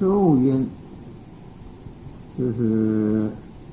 受蕴就是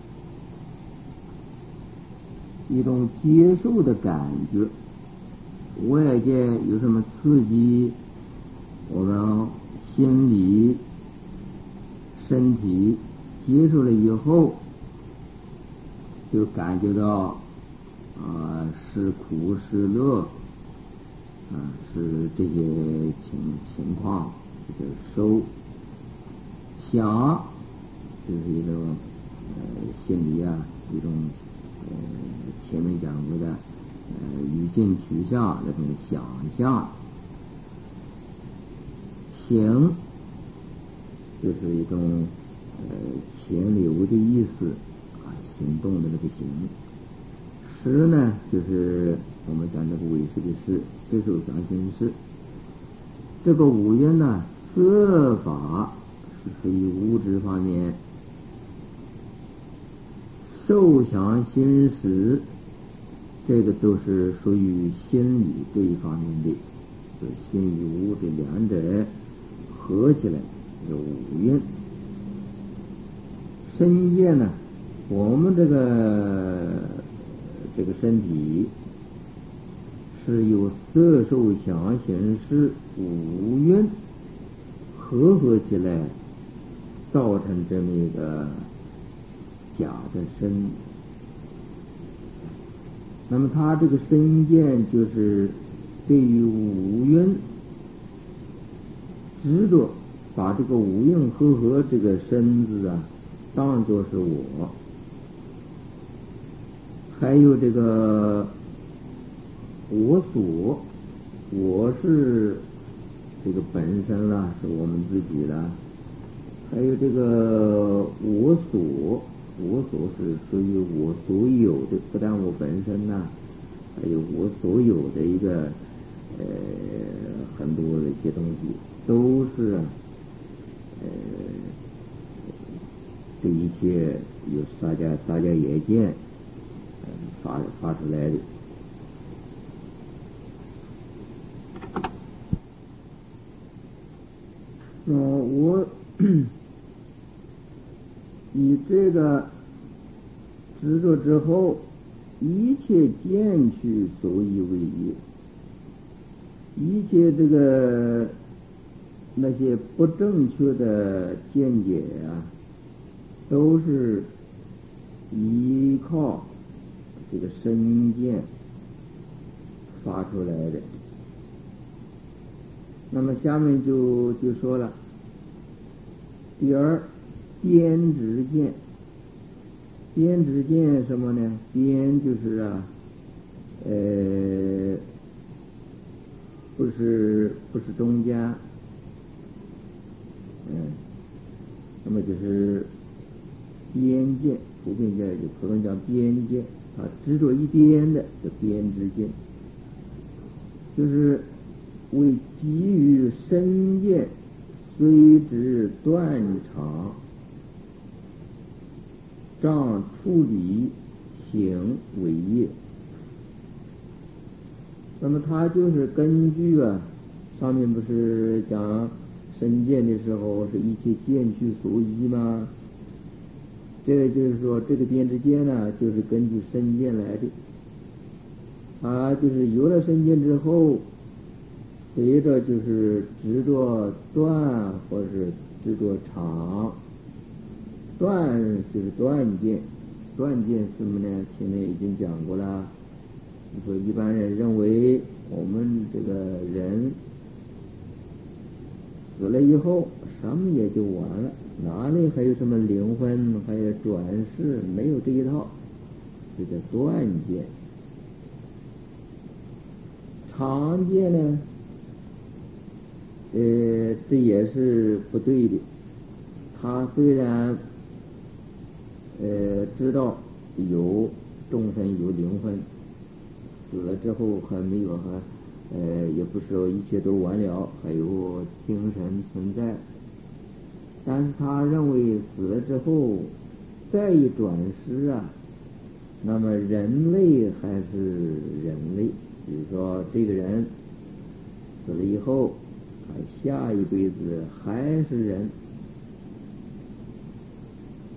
一种接受的感觉，外界有什么刺激，我们心理身体接受了以后，就感觉到是苦是乐，是这些情况，这个受想就是一种心理一种前面讲过的语境取向那种想象，行就是一种潜流的意思行动的这个行。识呢就是我们讲这个为识的识，接受想行识。这个五蕴呢，色法是属于物质方面，受想行识这个都是属于心理这一方面的，就是心与物这两者合起来有五蕴。身界呢，我们这个身体是由色受想行识五蕴合起来造成这么一个假的身。那么它这个身见就是对于五蕴执着，把这个五蕴合这个身子当作是我。还有这个我所，我是这个本身啦，是我们自己啦。还有这个我所是属于我所有的，不但我本身还有我所有的一个很多的一些东西，都是这一切有大家也见发出来的。我以这个执着之后，一切见取所以为业，一切这个那些不正确的见解都是依靠这个身见发出来的。那么下面就说了，第二，边执见。边执见什么呢？边就是不是中间，那么就是边见，普遍见就普通讲边见执着一边的叫边执见，就是为给予身见虽知断常障处理行为业。那么他就是根据上面不是讲身见的时候是一切见取所依吗？这个就是说这个边执见就是根据身见来的。就是有了身见之后，随着就是执着断或是执着常。断就是断见，断见什么呢？前面已经讲过了。你说一般人认为我们这个人死了以后什么也就完了，哪里还有什么灵魂，还有转世，没有这一套，这叫断见。常见呢，这也是不对的。他虽然知道有众生有灵魂，死了之后还没有也不是说一切都完了，还有精神存在，但是他认为死了之后再一转世那么人类还是人类，比如说这个人死了以后下一辈子还是人，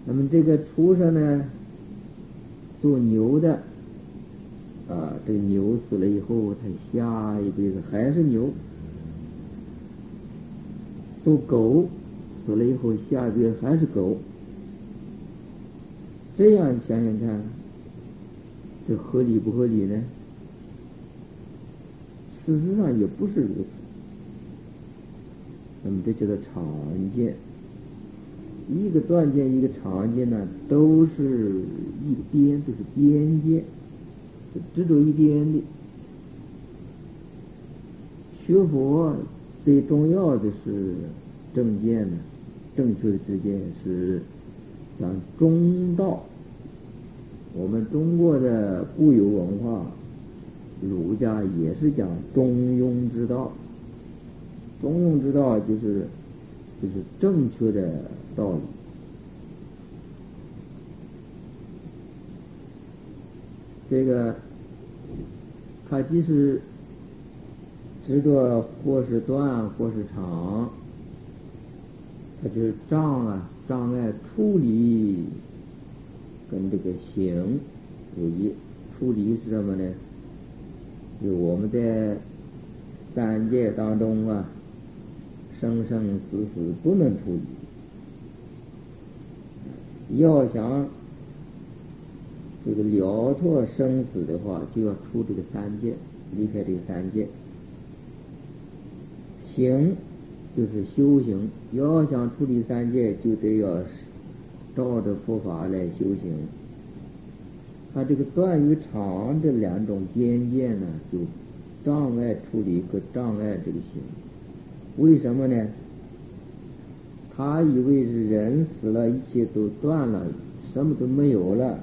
那么这个畜生呢，做牛的这个牛死了以后，他下一辈子还是牛；做狗死了以后，下一辈子还是狗。这样想想看，这合理不合理呢？事实上也不是如此。那么这叫做常见，一个断见一个常见呢，都是一个边，都是边界，只走一边的。学佛最重要的是正见呢，正确的知见是讲中道。我们中国的固有文化，儒家也是讲中庸之道。中庸之道就是正确的道理。这个他即使执着或是断或是长，他就是障碍处理跟这个行有一。处理是什么呢？就我们在三界当中生生死死不能处理。要想这个了脱生死的话，就要出这个三界，离开这个三界。行就是修行，要想处理三界，就得要照着佛法来修行。他这个断与常这两种边界呢，就障碍处理和障碍这个行。为什么呢？他以为是人死了，一切都断了，什么都没有了，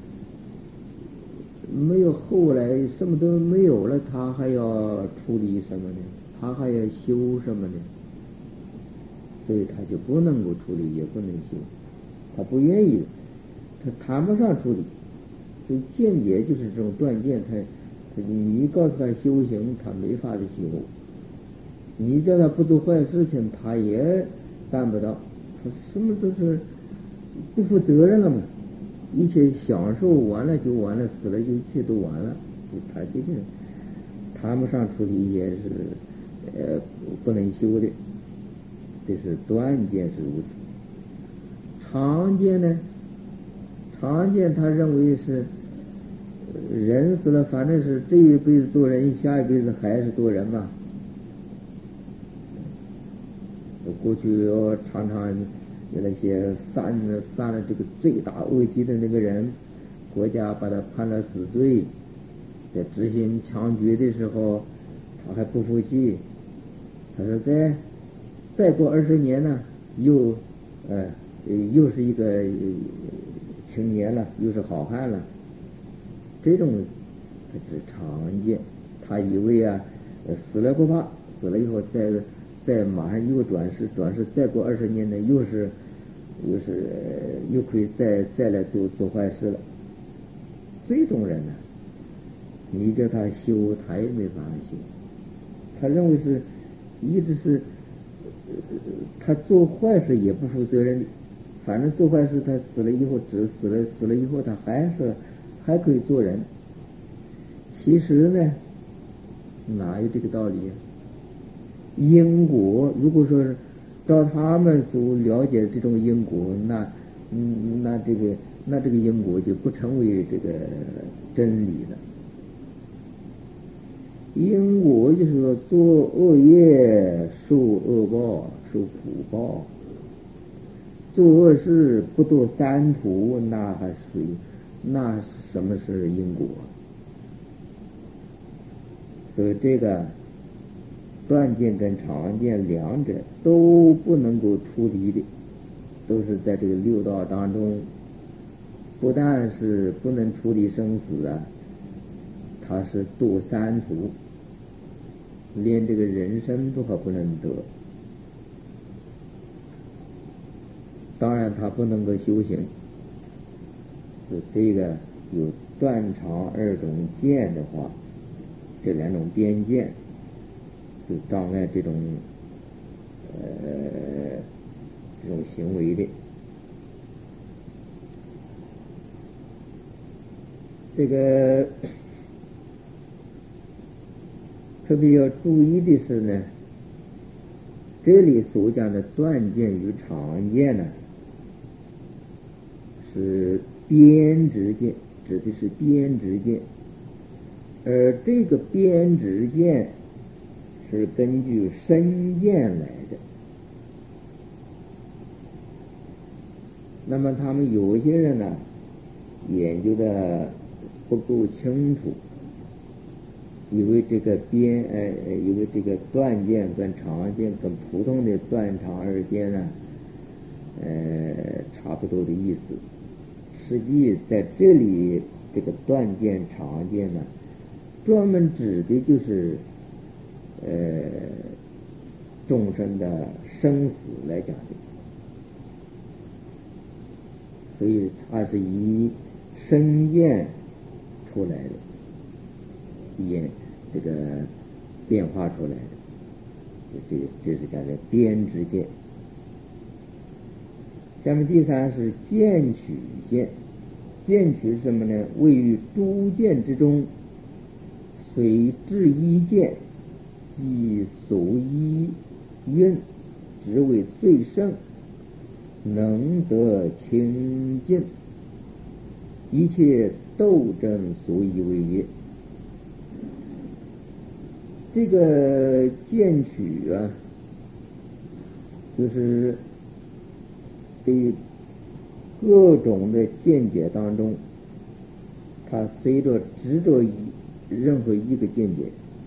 没有后来什么都没有了，他还要处理什么呢？他还要修什么呢？所以他就不能够处理，也不能修，他不愿意，他谈不上处理。所以见解就是这种断见，你告诉他修行，他没法子修；你叫他不做坏事情，他也办不到。他什么都是不负责任了嘛，一切享受完了就完了，死了就一切都完了。他这个谈不上处理，也是不能修的。这是断见是如此。常见呢？常见他认为是人死了，反正是这一辈子做人，下一辈子还是做人嘛。过去我常常有那些犯了这个罪大恶极的那个人，国家把他判了死罪，在执行枪决的时候，他还不服气，他说再过20年呢，又是一个青年了，又是好汉了。这种他是常见，他以为死了不怕，死了以后再马上又转世，再过20年呢，又可以再来做坏事了。这种人呢，你叫他修，他也没法修。他认为是一直是他做坏事也不负责任的，反正做坏事他死了以后，死了以后他还可以做人。其实呢，哪有这个道理？因果如果说是照他们所了解这种因果，那这个因果就不成为这个真理了。因果就是说，做恶业受恶报，受苦报；做恶事不堕三途，那什么是因果？所以这个断见跟常见两者都不能够出离的，都是在这个六道当中，不但是不能处理生死它是堕三途，连这个人生都还不能得。当然他不能够修行，这个有断常二种见的话，这两种边见就障碍这种行为的。 这个特别要注意的是呢，这里所讲的断见与常见呢，是边执见，指的是边执见，而这个边执见是根据身见来的。那么他们有些人呢，研究的不够清楚，以为这个以为这个断见跟常见跟普通的断常二见呢，差不多的意思。实际在这里，这个断见常见呢，专门指的就是众生的生死来讲的，所以它是以身见出来的，这个变化出来的，这是讲的边执见。下面第三是见取见，见取是什么呢？位于诸见之中，随至一见，即所依蕴，只为最胜，能得清净，一切斗争所以为也。这个见取啊，就是对各种的见解当中，它随着执着任何一个见解，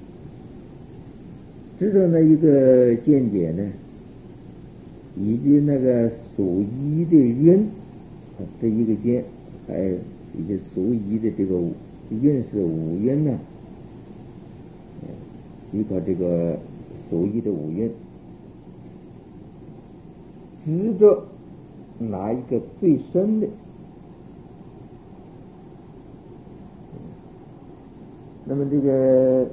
执着那一个见解呢，以及那个所依的蕴，这一个见，以及所依的这个蕴是五蕴呢，依靠这个所依的五蕴，执着哪一个最深的，那么这个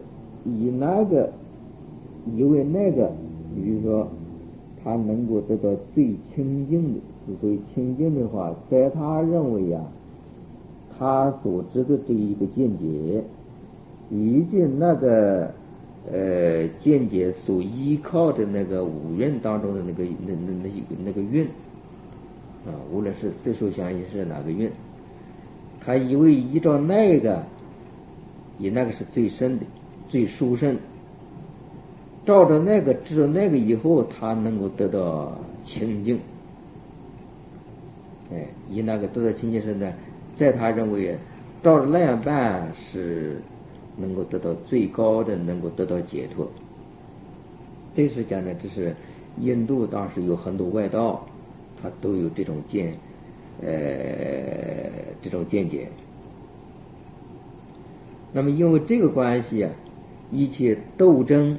以为那个，比如说他能够得到最清净的，所以清净的话，在他认为啊，他所知的这一个见解，以及那个见解所依靠的那个五蕴当中的那个蕴啊，无论是色受想行识哪个蕴，他以为依照那个，以那个是最深的、最殊胜，照着那个知道那个以后，他能够得到清净。以那个得到清净是呢，在他认为照着那样办是能够得到最高的，能够得到解脱。这是讲的，这是印度当时有很多外道，他都有这种见解。那么因为这个关系啊，一切斗争，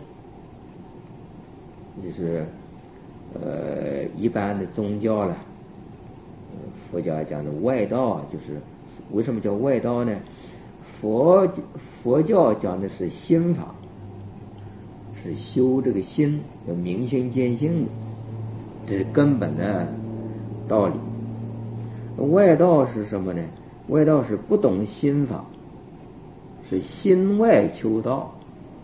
就是一般的宗教了，佛家讲的外道啊，就是为什么叫外道呢？佛教讲的是心法，是修这个心，要明心见性的，这是根本的道理。外道是什么呢？外道是不懂心法，是心外求道，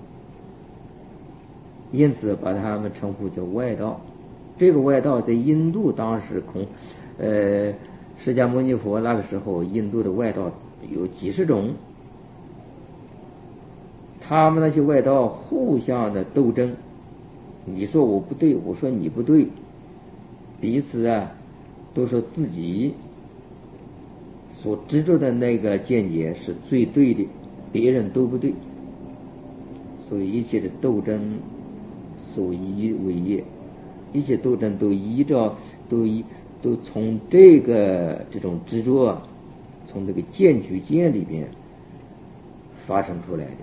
因此把他们称呼叫外道。这个外道在印度当时释迦牟尼佛那个时候，印度的外道有几十种，他们那些外道互相的斗争，你说我不对，我说你不对，彼此啊都说自己所执着的那个见解是最对的，别人都不对，所以一切的斗争所依为业，一切斗争都依照都从这种执着啊，从这个见取见里边发生出来的。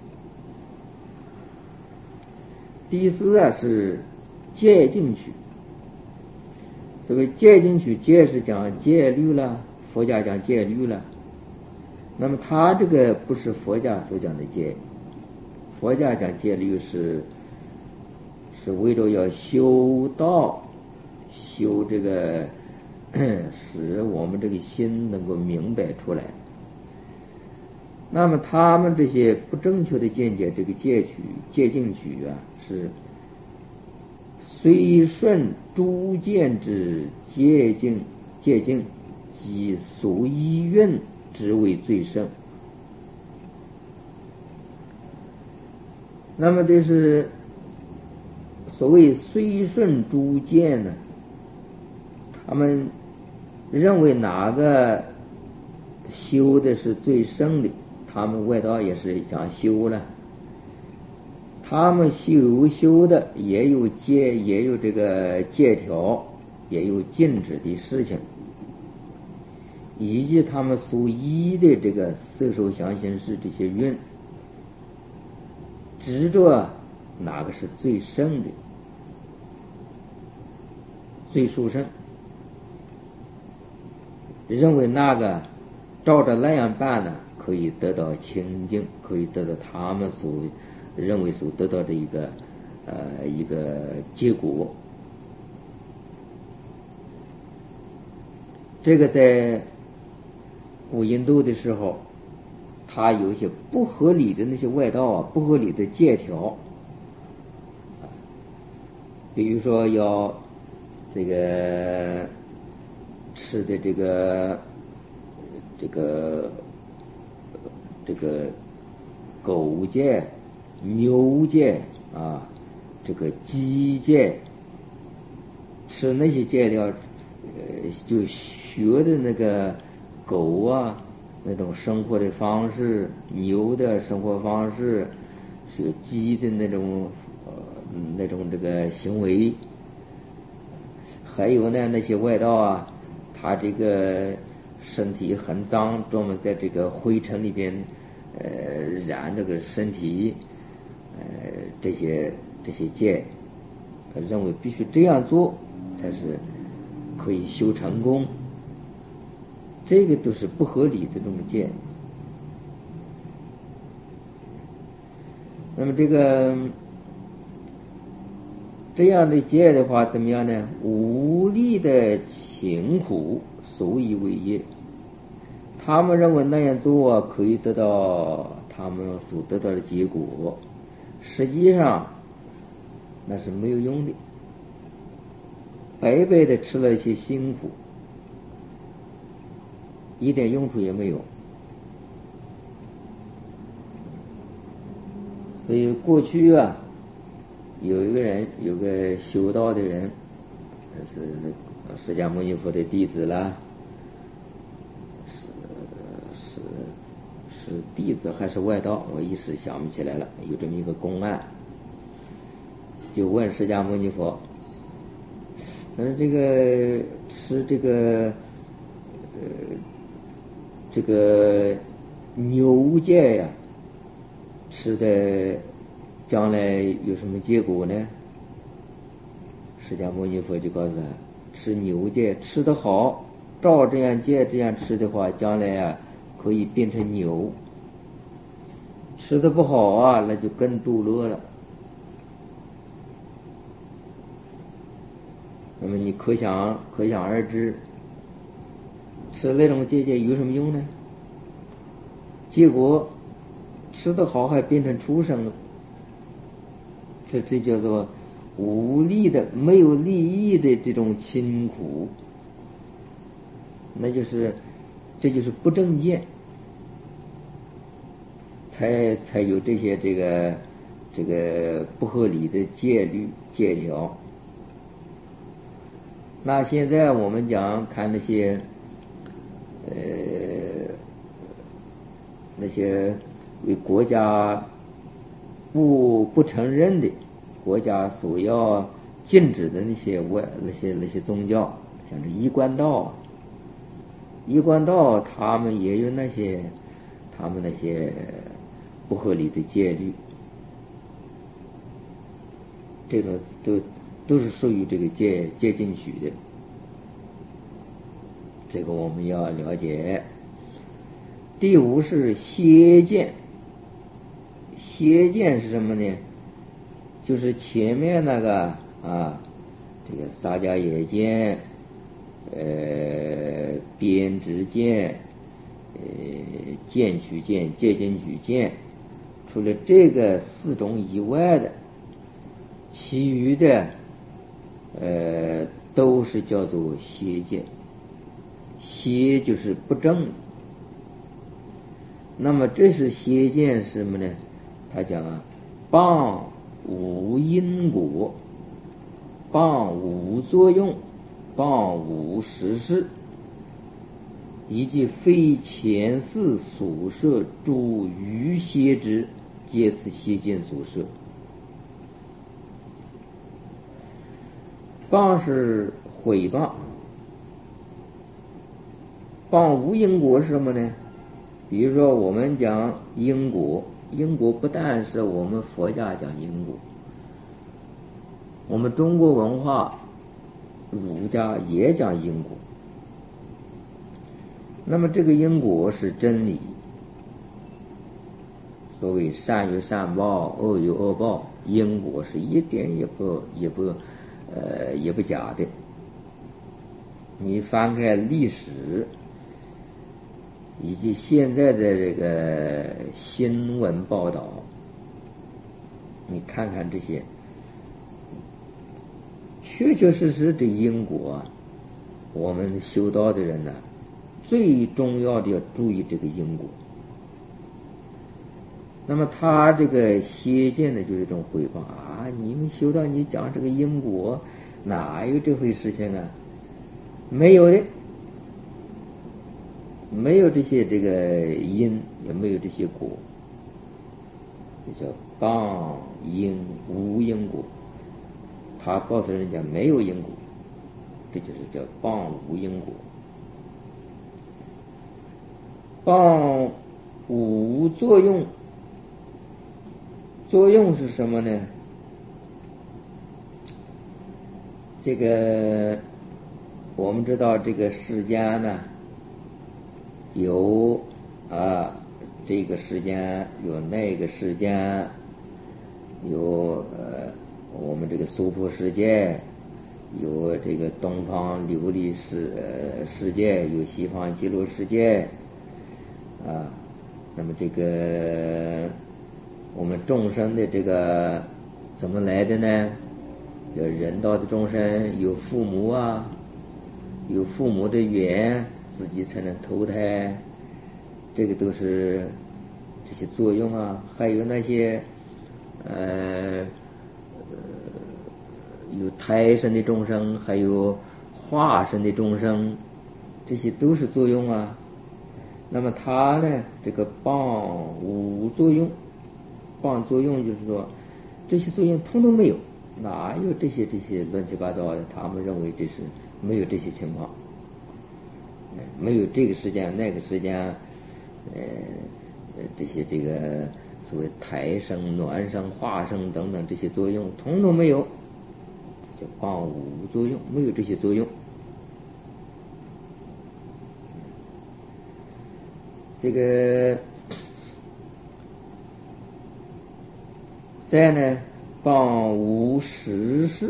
第四啊是戒净取，所谓戒净取，戒是讲戒律了，佛家讲戒律了。那么他这个不是佛家所讲的戒，佛家讲戒律是为着要修道，修这个使我们这个心能够明白出来。 那么他们这些不正确的见解，这个戒禁取啊，是随顺诸见之戒禁，即所依运之为最胜。那么这是所谓随顺诸见呢，他们认为哪个修的是最胜的，他们外道也是讲修了，他们修的也有这个戒条，也有禁止的事情，以及他们所依的这个色受想行识这些运，执着哪个是最胜的，最殊胜，认为那个照着那样办呢，可以得到清净，可以得到他们所认为所得到的一个结果。这个在古印度的时候，他有一些不合理的那些外道啊，不合理的戒条，比如说要这个吃的这个狗戒、牛戒啊，这个鸡戒，吃那些戒条，就学的那个狗啊那种生活的方式，牛的生活方式，学鸡的那种这个行为。还有呢，那些外道啊，他这个身体很脏，专门在这个灰尘里边染这个身体，这些戒，他认为必须这样做才是可以修成功，这个都是不合理的这种戒。那么这样的戒的话怎么样呢？无力的勤苦，所以为业。他们认为那样做可以得到他们所得到的结果，实际上那是没有用的，白白的吃了一些辛苦，一点用处也没有。所以过去啊，有个修道的人，是释迦牟尼佛的弟子啦，是弟子还是外道，我一时想不起来了。有这么一个公案，就问释迦牟尼佛，这个吃这个牛戒呀，吃的将来有什么结果呢？释迦牟尼佛就告诉他，吃牛戒吃得好，照这样戒这样吃的话，将来啊可以变成牛；吃得不好啊，那就更堕落了。那么你可想而知，吃那种戒有什么用呢？结果吃得好还变成畜生了，这叫做无利的、没有利益的这种辛苦，这就是不正见，才有这些这个不合理的戒条。那现在我们看那些为国家不承认的，国家所要禁止的那些宗教，像这一贯道，他们也有他们那些不合理的戒律，这个都是属于这个戒禁取的，这个我们要了解。第五是邪见，邪见是什么呢？就是前面那个这个撒迦耶见、边执见、 见取见、戒禁取见，除了这个4种以外的，其余的都是叫做邪见。邪就是不正。那么这是邪见是什么呢？他讲啊，谤无因果，谤无作用，谤无实事，以及非前世所设诸余邪之，皆此邪见所设。谤是毁谤，谤无因果是什么呢？比如说我们讲因果，因果不但是我们佛家讲因果，我们中国文化儒家也讲因果。那么这个因果是真理，所谓善有善报，恶有恶报，因果是一点也不假的。你翻开历史以及现在的这个新闻报道，你看看这些，确确实实的因果，我们修道的人呢，最重要的要注意这个因果。那么他这个邪见呢，就是一种诽谤啊！你们修道，你讲这个因果，哪有这回事情啊？没有的，没有这些这个因，也没有这些果，这叫谤因无因果。他告诉人家没有因果，这就是叫谤无因果。谤无作用，作用是什么呢？这个我们知道，这个世间呢，有这个世间，有那个世间，有我们这个娑婆世界，有这个东方琉璃世界，有西方极乐世界啊。那么这个我们众生的这个怎么来的呢？有人道的众生有父母啊，有父母的缘，自己才能投胎，这个都是这些作用啊。还有那些有胎生的众生，还有化身的众生，这些都是作用啊。那么他呢，这个谤无作用，谤作用就是说这些作用通通没有，哪有这些乱七八糟的？他们认为这是没有这些情况，没有这个时间那个时间，这些这个所谓胎生、卵生、化生等等这些作用通通没有，叫谤无作用，没有这些作用。这个再呢，谤无实事，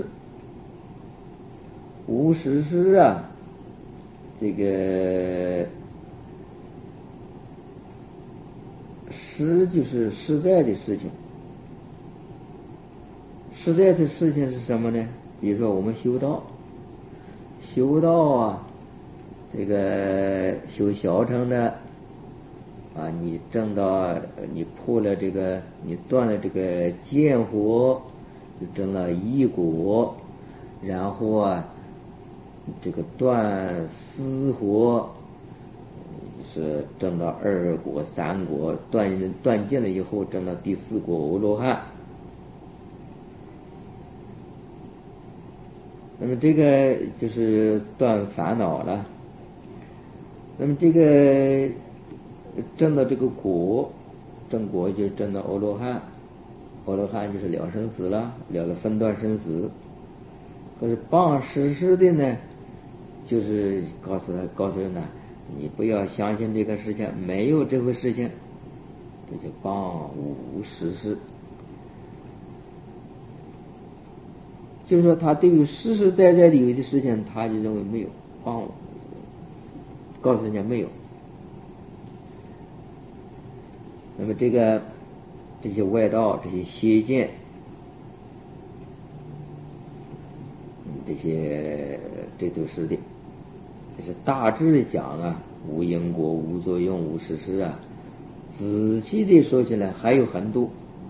无实事啊，这个实就是实在的事情。实在的事情是什么呢？比如说我们修道啊，这个修小乘的啊，你证到你破了这个，你断了这个见火，就证了一果，然后啊，这个断思火，是证到2果、3果，断尽了以后，证到第4果阿罗汉。那么这个就是断烦恼了。那么这个证到这个果，证果就证到阿罗汉，阿罗汉就是了生死了，了分段生死。可是谤实事的呢，就是告诉人呢，你不要相信这个事情，没有这回事情，这就谤无实事。就是说他对于实实在在的有的事情，他就认为没有，告诉人家没有。 那么这些外道、这些邪见，这都是的。这是大致的讲啊，无因果、无作用、无实施啊。仔细的说起来还有很多。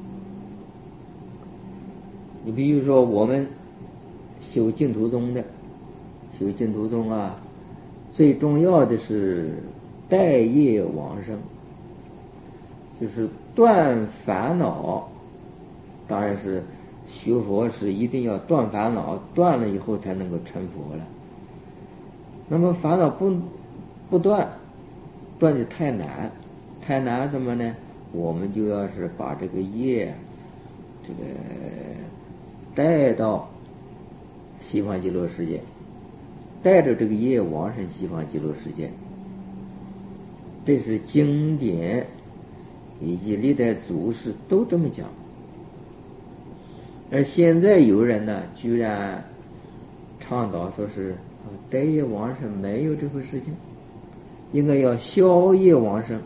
你比如说我们修净土宗啊，最重要的是待业往生，就是断烦恼。当然是学佛是一定要断烦恼，断了以后才能够成佛了。那么烦恼不断的太难怎么呢？我们就要是把这个业带到西方极乐世界，带着这个业往生西方极乐世界。这是经典以及历代祖师都这么讲。而现在有人呢，居然倡导说是待业往生，没有这回事情，应该要消业往生。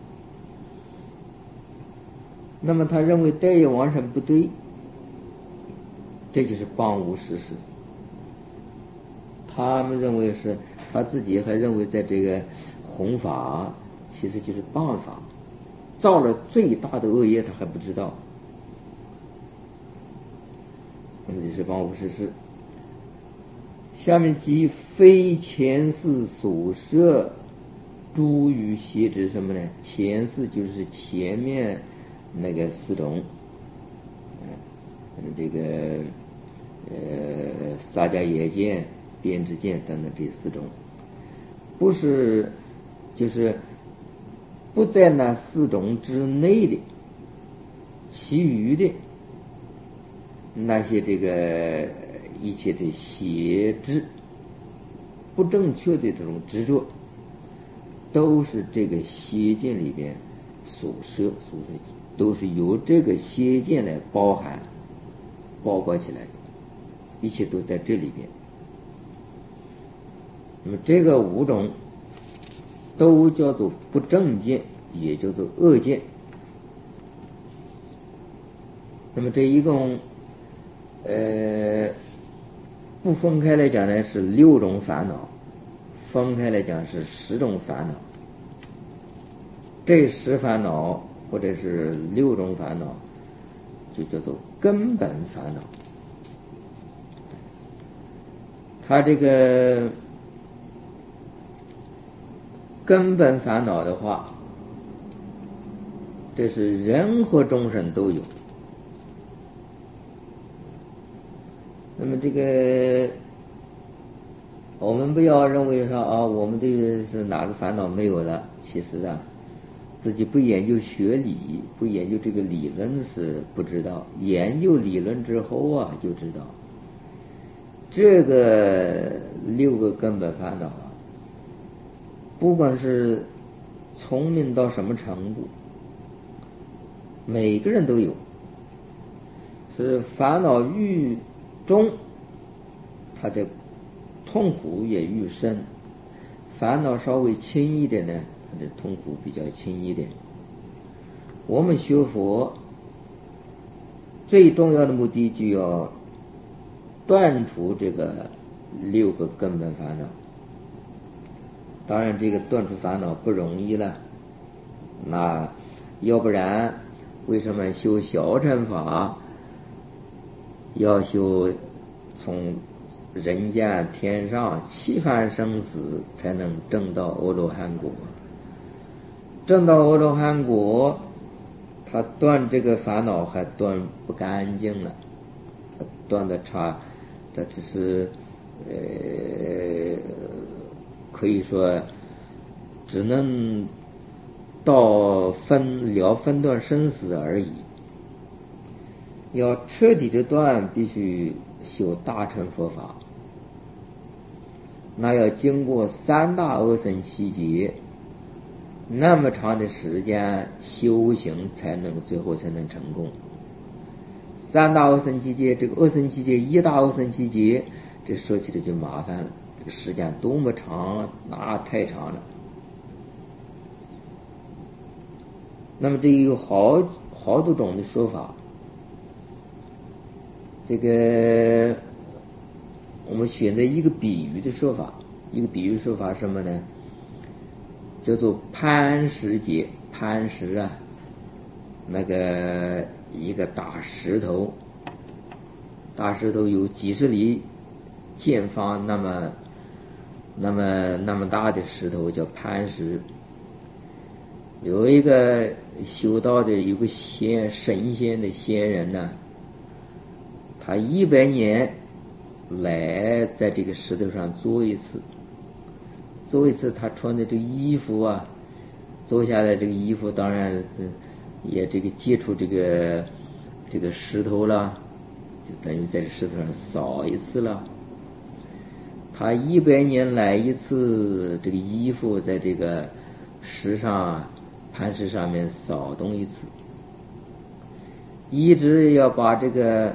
那么他认为待业往生不对，这就是谤无实施。他们认为是，他自己还认为在这个弘法其实就是谤法，造了最大的恶业他还不知道。那么就是谤无实施。下面即非前世所摄诸于邪知什么呢？前世就是前面那个四种，这个撒迦耶见、边知见等等这四种，不是就是不在那四种之内的，其余的那些这个一切的邪知、不正确的这种执着，都是这个邪见里边所摄，都是由这个邪见来包裹起来的，一切都在这里边。那么这个五种都叫做不正见，也叫做恶见。那么这一共不分开来讲呢是6种烦恼，分开来讲是10种烦恼。这10烦恼或者是6种烦恼就叫做根本烦恼。它这个根本烦恼的话，这是人和众生都有。那么这个我们不要认为说我们这个是哪个烦恼没有了，其实啊自己不研究学理，不研究这个理论是不知道，研究理论之后啊就知道，这个6个根本烦恼啊，不管是聪明到什么程度，每个人都有。是烦恼愈重，他的痛苦也愈深；烦恼稍微轻一点呢，他的痛苦比较轻一点。我们学佛最重要的目的就要断除这个6个根本烦恼。当然这个断除烦恼不容易了，那要不然为什么修小乘法要修从人间天上7番生死才能证到阿罗汉果？证到阿罗汉果，他断这个烦恼还断不干净了，他断的差，他只是可以说只能到分断生死而已。要彻底的断，必须修大乘佛法，那要经过3大阿僧祇劫，那么长的时间修行最后才能成功。3大阿僧祇劫，这个阿僧祇劫1大阿僧祇劫，这说起来就麻烦了，这个时间多么长，那太长了。 那么这有好多种的说法。这个我们选择一个比喻的说法，一个比喻说法什么呢？叫做磐石节。磐石啊，那个一个大石头有几十里见方，那么大的石头叫磐石。有一个修道的，有个神仙的仙人呢，他100年来在这个石头上坐一次，他穿的这个衣服啊，坐下来这个衣服当然也这个接触这个石头了，就等于在这石头上扫一次了。他100年来一次，这个衣服在这个磐石上面扫动一次，一直要把这个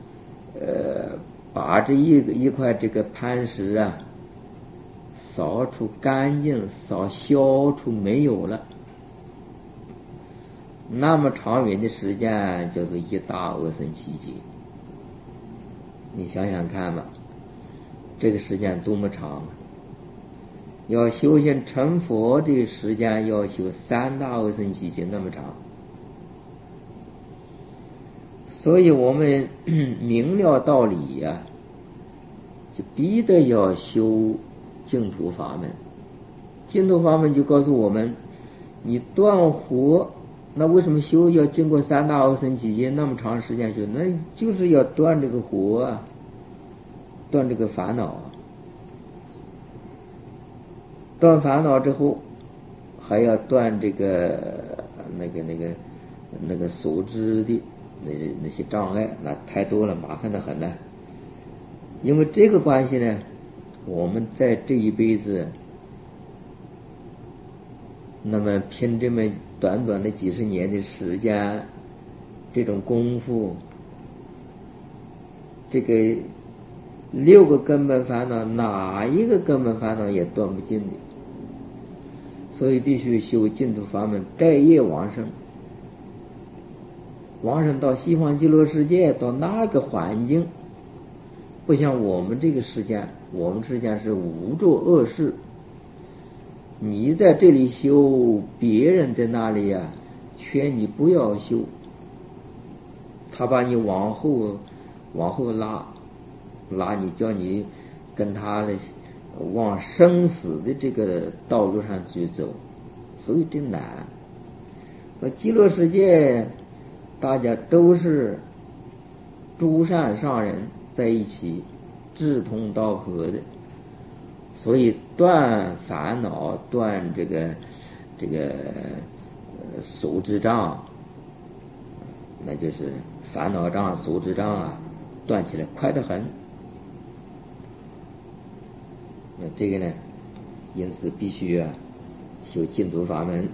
把这一块这个磐石啊扫除干净，消除没有了。那么长远的时间叫做一大阿僧祇劫。你想想看吧，这个时间多么长啊！要修行成佛的时间要修3大阿僧祇劫那么长。所以我们明了道理呀，就逼得要修净土法门。净土法门就告诉我们，你断惑，那为什么修要经过3大阿僧祇劫那么长时间修？那就是要断这个惑啊，断这个烦恼啊。断烦恼之后，还要断这个那个所知的那些障碍，那太多了，麻烦的很呢。因为这个关系呢，我们在这一辈子，那么凭这么短短的几十年的时间，这种功夫，这个6个根本烦恼，哪一个根本烦恼也断不尽的。所以必须修净土法门，带业往生，到西方极乐世界，到那个环境，不像我们这个世间，是无作恶事。你在这里修，别人在那里啊劝你不要修，他把你往后拉你，叫你跟他的往生死的这个道路上去走，所以真难。那极乐世界大家都是诸善上人在一起，志同道合的，所以断烦恼，断这个所知障，那就是烦恼障、所知障啊，断起来快得很。那这个呢，因此必须修净土法门。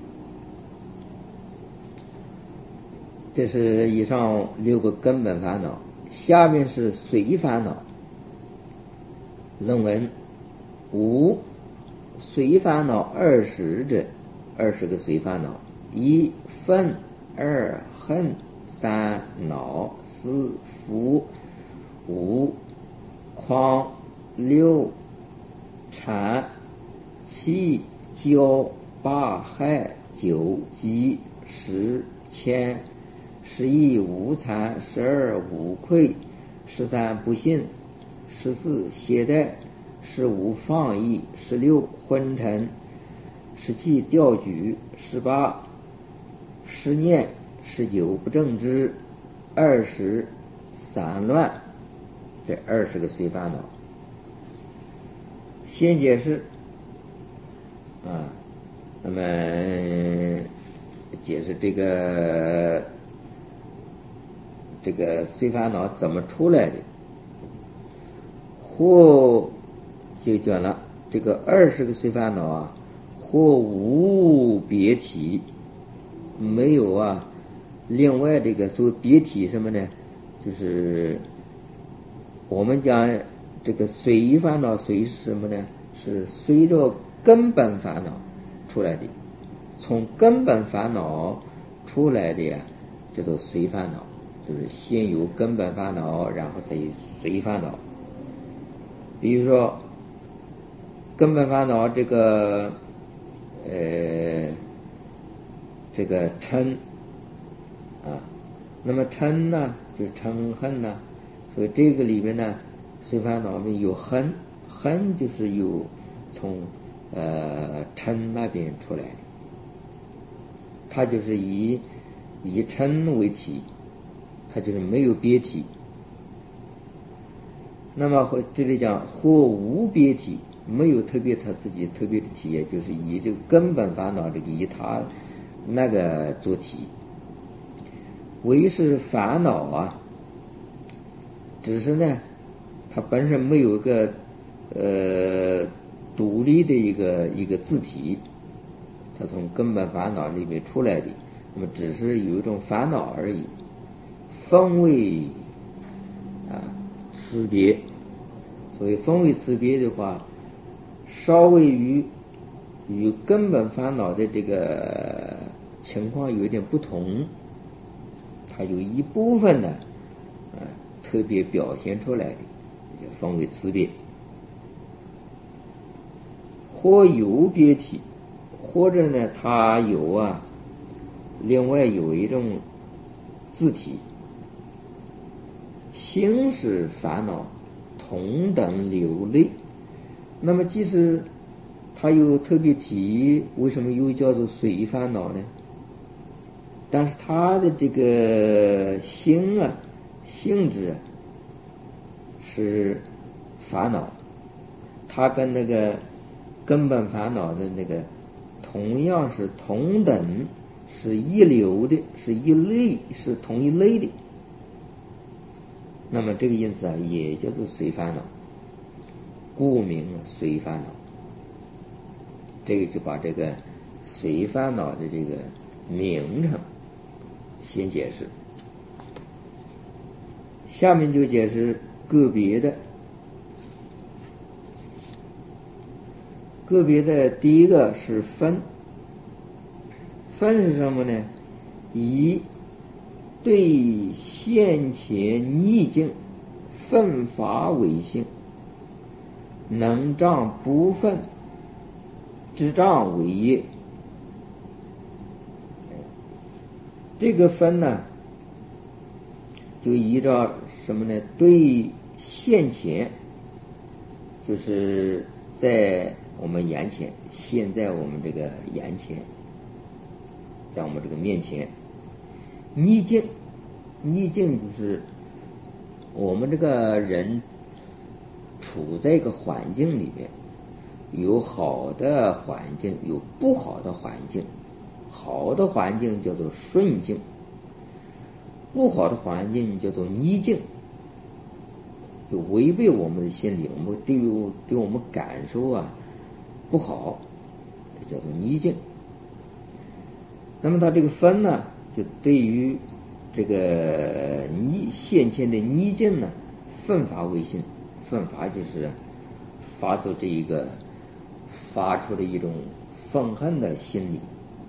这是以上6个根本烦恼，下面是随烦恼。论文5，随烦恼20者，20个随烦恼：1愤，2恨，3恼，4福，5诳，6谄，7骄，8害，9嫉，10谦，11无惭，12无愧，13不信，14懈怠，15放逸，16昏沉，17掉举，18失念，19不正知，20散乱。这20个随烦恼。先解释那么解释这个随烦恼怎么出来的。或就讲了，这个20个随烦恼啊，或无别体，没有另外这个所谓别体什么呢？就是我们讲这个随烦恼，随是什么呢？是随着根本烦恼出来的， 从根本烦恼出来的呀，叫做随烦恼，就是先有根本烦恼，然后再有随烦恼。比如说根本烦恼这个嗔啊，那么嗔呢就是嗔恨呢，所以这个里面呢随烦恼里面有恨，恨就是有从嗔那边出来的，它就是以嗔为体，它就是没有别体。那么这里讲或无别体，没有特别他自己特别的体验，就是以这个根本烦恼这个以他那个做体。唯是烦恼啊，只是呢它本身没有一个独立的一个自体，它从根本烦恼里面出来的，那么只是有一种烦恼而已，分为识别。所以分为识别的话，稍微与根本烦恼的这个情况有一点不同，它有一部分呢特别表现出来的，就分为识别。或有别体，或者呢它有另外有一种自体，心是烦恼同等流类。那么即使它有特别体，为什么又叫做随烦恼呢？但是它的这个性质是烦恼，它跟那个根本烦恼的那个同样是同等，是一流的，是一类，是同一类的。那么这个因此也叫做随烦恼，故名随烦恼。这个就把这个随烦恼的这个名称先解释，下面就解释个别的。个别的第一个是分，分是什么呢？以对现前逆境分法为性，能障不分之障为业。这个分呢，就依照什么呢？对现前，就是在我们眼前，现在我们这个眼前，在我们这个面前，逆境就是我们这个人处在一个环境里面，有好的环境，有不好的环境。好的环境叫做顺境，不好的环境叫做逆境，就违背我们的心理，我们对我们感受不好，这叫做逆境。那么它这个分呢，就对于这个现前的逆境呢，分法为性。分法就是发出这一个发出的一种愤恨的心理。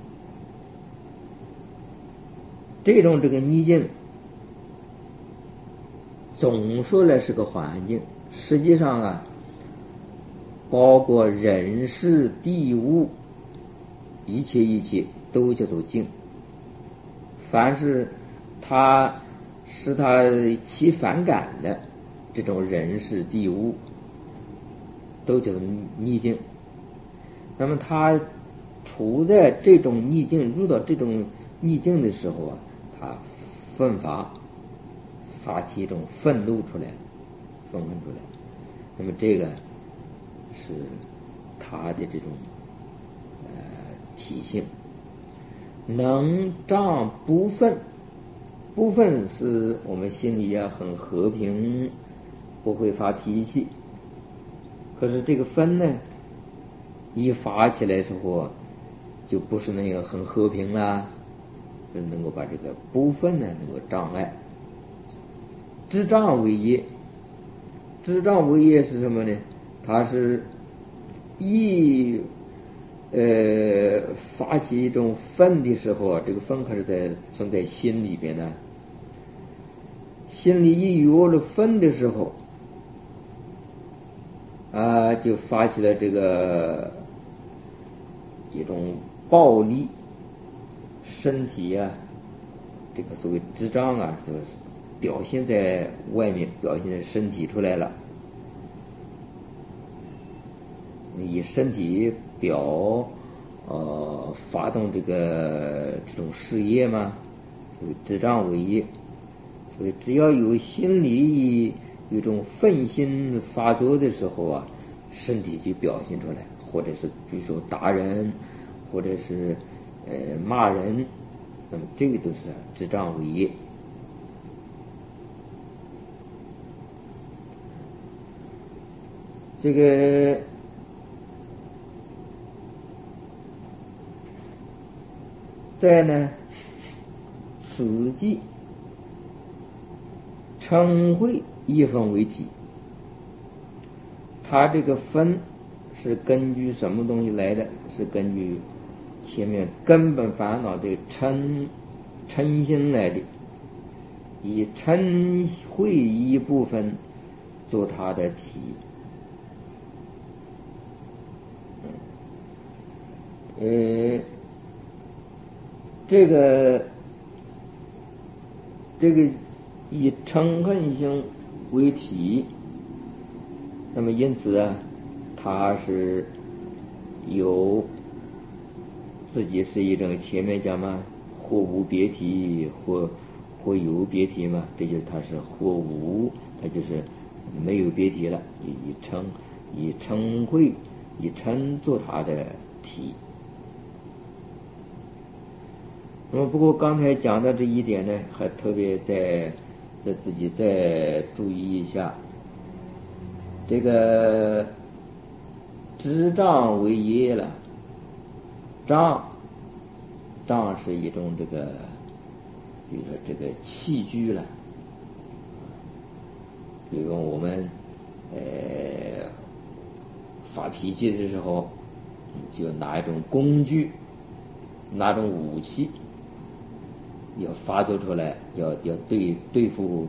这种这个逆境总说来是个环境，实际上包括人事地物，一切都叫做境。凡是它使他起反感的这种人事地物，都叫做逆境。那么他处在这种逆境，遇到这种逆境的时候他发起一种愤怒出来，愤恨出来。那么这个是他的这种体性。能障不忿，不忿是我们心里很和平，不会发脾气。可是这个愤呢，一发起来的时候就不是那个很和平啦，就能够把这个不忿呢能够障碍。知障为业，知障为业是什么呢？它是一发起一种愤的时候，这个愤还是存在心里边呢。心里一有了愤的时候，就发起了这个一种暴力，身体这个所谓智障就是表现在外面，表现在身体出来了。以身体发动这种事业嘛，所以智障为业。所以只要有心里有一种愤心发作的时候身体就表现出来，或者是比如说打人，或者是骂人，那么这个都是智障为业。这个再呢，此即嗔恚一分为体。它这个分是根据什么东西来的？是根据前面根本烦恼的嗔心来的，以嗔恚一部分做它的体。这个以嗔恨心为体，那么因此它是有自己是一种前面讲嘛，或无别体，或有别体嘛，这就是它是或无，它就是没有别体了，以嗔恚以嗔做它的体。那么不过刚才讲到这一点呢，还特别再自己再注意一下，这个知障为业了。障是一种这个，比如说这个器具了，比如我们发脾气的时候，就拿一种工具，拿种武器，要发作出来，要对付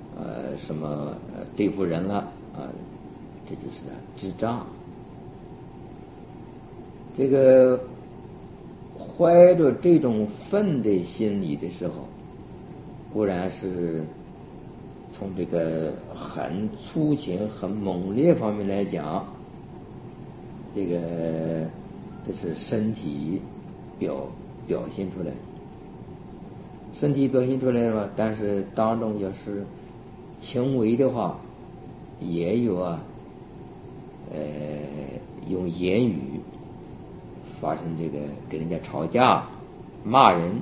对付人了这就是智障。这个怀着这种愤的心理的时候，固然是从这个很粗情很猛烈方面来讲，这是身体表现出来，身体表现出来了，但是当中要是轻微的话，也有用言语发生这个跟人家吵架骂人，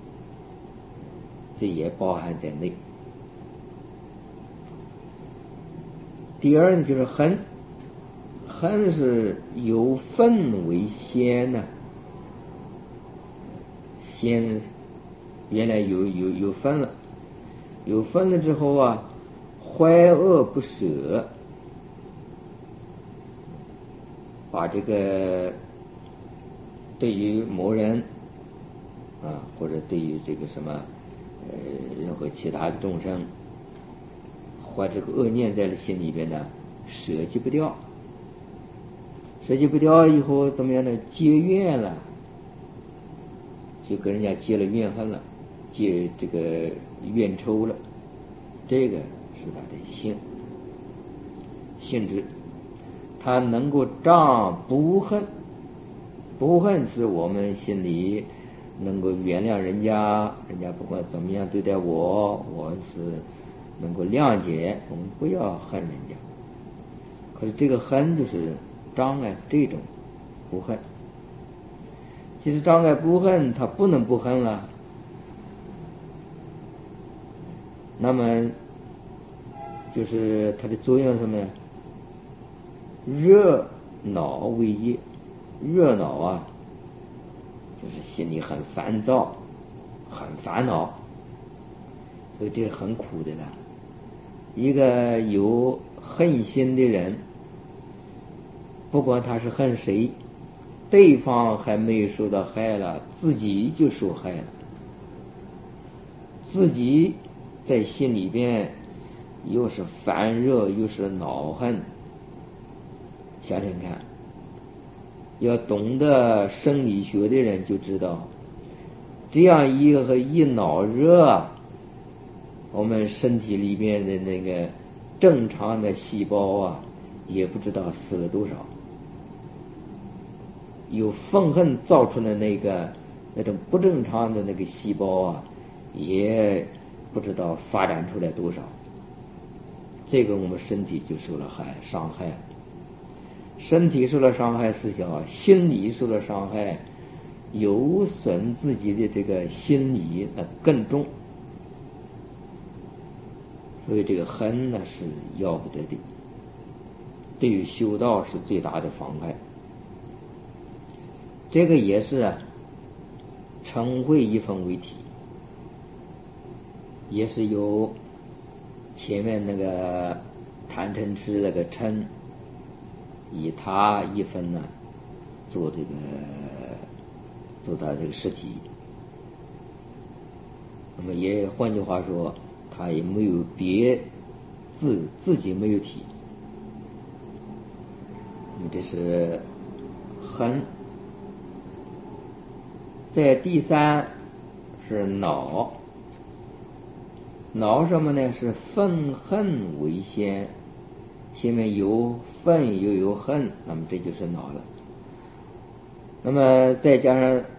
这也包含在内。第二呢，就是恨是有愤为先呢，先原来有愤了，有愤了之后怀恶不舍，把这个对于某人或者对于这个什么任何其他的众生，怀这个恶念在心里边呢，舍弃不掉以后怎么样呢？结怨了，就跟人家结了怨恨了，结这个怨仇了，这个是他的性质。他能够障不恨，不恨是我们心里能够原谅人家不管怎么样对待我是能够谅解，我们不要恨人家。可是这个恨就是障碍这种不恨。其实障碍不恨，他不能不恨了。那么就是它的作用是什么呢？热恼为业，热恼就是心里很烦躁很烦恼，所以这是很苦的了。一个有恨心的人，不管他是恨谁， 对方还没有受到害了，自己就受害了，自己在心里边又是烦热又是恼恨。想想看，要懂得生理学的人就知道，这样一恼热，我们身体里边的那个正常的细胞啊，也不知道死了多少。有愤恨造出的那种不正常的那个细胞啊，也不知道发展出来多少。这个我们身体就受了伤害，身体受了伤害是小，心理受了伤害，有损自己的这个心理那更重。所以这个恨呢是要不得的，对于修道是最大的妨害。这个也是嗔恚一分为体，也是由前面那个贪嗔痴那个嗔，以它一分呢做它这个实体。那么也换句话说，它也没有自己没有体。这是恨。在第三是恼，恼什么呢？是愤恨为先，前面有愤又有恨，那么这就是恼了。那么再加上